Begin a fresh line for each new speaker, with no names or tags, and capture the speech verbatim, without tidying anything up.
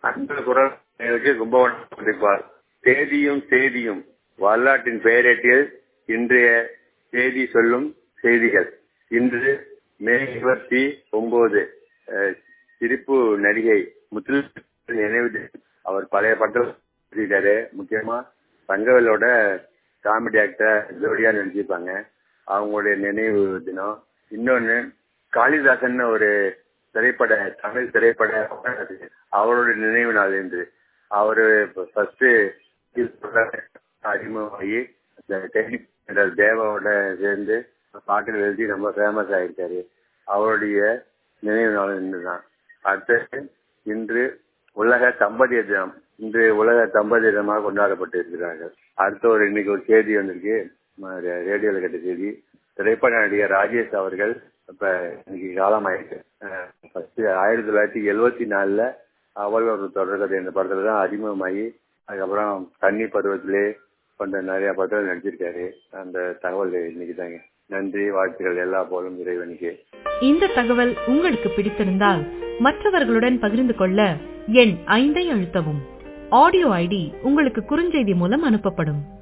அந்த குரல் கும்பகோணம் சந்திப்பார். தேதியும் செய்தியும் வரலாற்றின் பெயரேட்டில் இன்றைய செய்தி சொல்லும் செய்திகள். இன்று மே இருபத்தி ஒன்பது சிரிப்பு நடிகை முத்து நினைவு தினம். அவர் பழைய படத்தில் முக்கியமா தங்கவேலோட காமெடி ஆக்டர் ஜோடியா நடிச்சிருப்பாங்க. அவங்களுடைய நினைவு தினம். இன்னொன்னு காளிதாசன் ஒரு திரைப்பட தமிழ் திரைப்பட அவருடைய நினைவு நாள் என்று அவரு ஃபர்ஸ்ட் அறிமுகமாகி தேவாவோட சேர்ந்து பாட்டுகள் எழுதி ரொம்ப ஃபேமஸ் ஆயிருக்காரு. அவருடைய நினைவு நாள் இன்றுதான். அடுத்து இன்று உலக தம்பதியர் தினம். இன்று உலக தம்பதியர் தினமாக கொண்டாடப்பட்டு இருக்கிறார்கள். அடுத்த ஒரு இன்னைக்கு ஒரு செய்தி வந்திருக்கு, ரேடியோல கேட்ட செய்தி. திரைப்பட நடிகர் ராஜேஷ் அவர்கள் இப்ப இன்னைக்கு காலமாயிருக்கு. ஆயிரத்தி தொள்ளாயிரத்தி எழுவத்தி நாலுல அவள் ஒரு தொடர்கதை இந்த படத்துல தான் அறிமுகமாகி அதுக்கப்புறம் கன்னி பருவத்திலே கொண்ட நிறைய படத்தில் நடிச்சிருக்காரு. அந்த தகவல் இன்னைக்கு தாங்க. நன்றி, வாழ்த்துக்கள். எல்லா போலும் இறைவனுக்கு.
இந்த தகவல் உங்களுக்கு பிடித்திருந்தால் மற்றவர்களுடன் பகிர்ந்து கொள்ள எண் ஐந்தை அழுத்தவும். ஆடியோ ஐடி உங்களுக்கு குறுஞ்செய்தி மூலம் அனுப்பப்படும்.